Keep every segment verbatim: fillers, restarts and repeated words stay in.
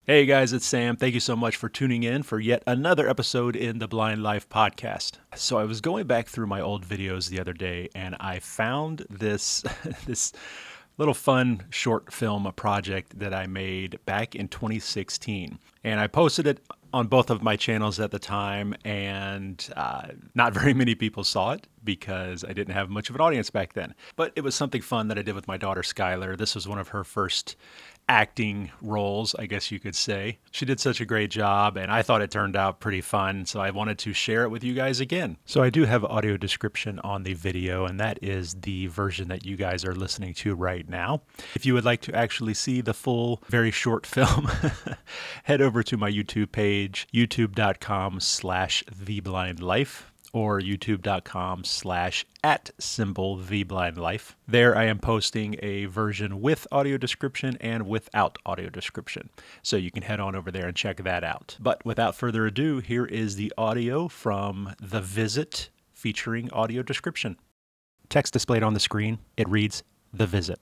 Hey guys, it's Sam. Thank you so much for tuning in for yet another episode in the Blind Life podcast. So I was going back through my old videos the other day and I found this this little fun short film project that I made back in twenty sixteen. And I posted it on both of my channels at the time, and uh, not very many people saw it because I didn't have much of an audience back then. But it was something fun that I did with my daughter Skylar. This was one of her first acting roles, I guess you could say. She did such a great job, and I thought it turned out pretty fun, so I wanted to share it with you guys again. So I do have audio description on the video, and that is the version that you guys are listening to right now. If you would like to actually see the full, very short film, head over to my YouTube page, youtube.com slash theblindlife. or youtube.com slash at symbol theblindlife. There I am posting a version with audio description and without audio description. So you can head on over there and check that out. But without further ado, here is the audio from The Visit featuring audio description. Text displayed on the screen, it reads, The Visit.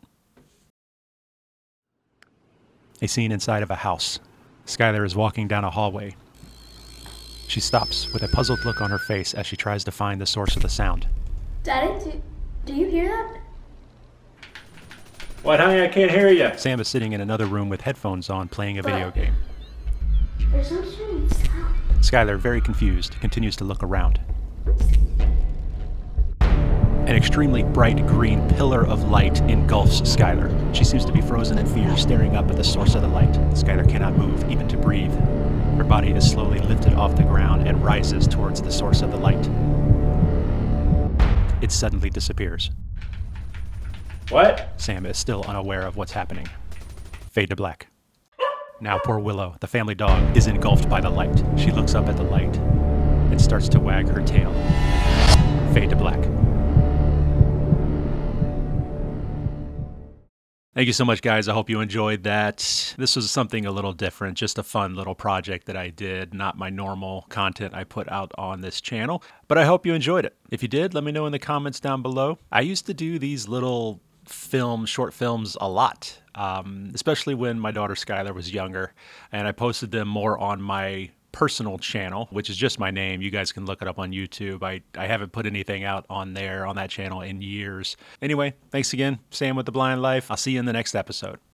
A scene inside of a house. Skylar is walking down a hallway. She stops with a puzzled look on her face as she tries to find the source of the sound. Daddy, do, do you hear that? What, honey? I can't hear you. Sam is sitting in another room with headphones on playing a But video game. There's no strange sound. Skylar, very confused, continues to look around. An extremely bright green pillar of light engulfs Skylar. She seems to be frozen in fear, staring up at the source of the light. Skylar cannot move, even to breathe. Her body is slowly lifted off the ground and rises towards the source of the light. It suddenly disappears. What? Sam is still unaware of what's happening. Fade to black. Now poor Willow, the family dog, is engulfed by the light. She looks up at the light and starts to wag her tail. Fade to black. Thank you so much, guys. I hope you enjoyed that. This was something a little different, just a fun little project that I did, not my normal content I put out on this channel, but I hope you enjoyed it. If you did, let me know in the comments down below. I used to do these little film, short films a lot, um, especially when my daughter Skylar was younger, and I posted them more on my personal channel, which is just my name. You guys can look it up on YouTube. I, I haven't put anything out on there, on that channel in years. Anyway, thanks again. Sam with The Blind Life. I'll see you in the next episode.